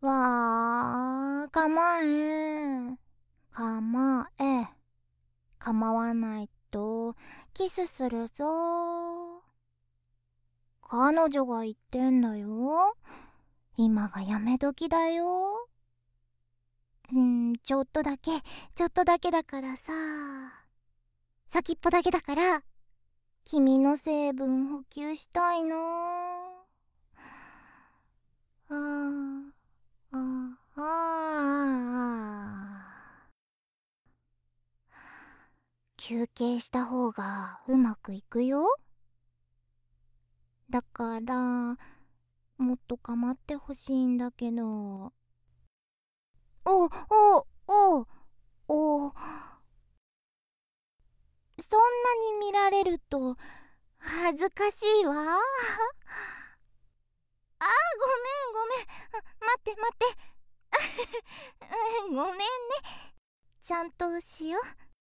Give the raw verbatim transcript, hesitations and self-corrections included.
わー、構え、構え、構わないとキスするぞ。彼女が言ってんだよ。今がやめ時だよ。うん、ちょっとだけ、ちょっとだけだからさ。先っぽだけだから、君の成分補給したいな。あー、あー、あー。休憩した方がうまくいくよ。だからもっと構ってほしいんだけど。おおおお、そんなに見られると恥ずかしいわ。あ、ごめんごめん、待って待ってごめんね、ちゃんとしよう。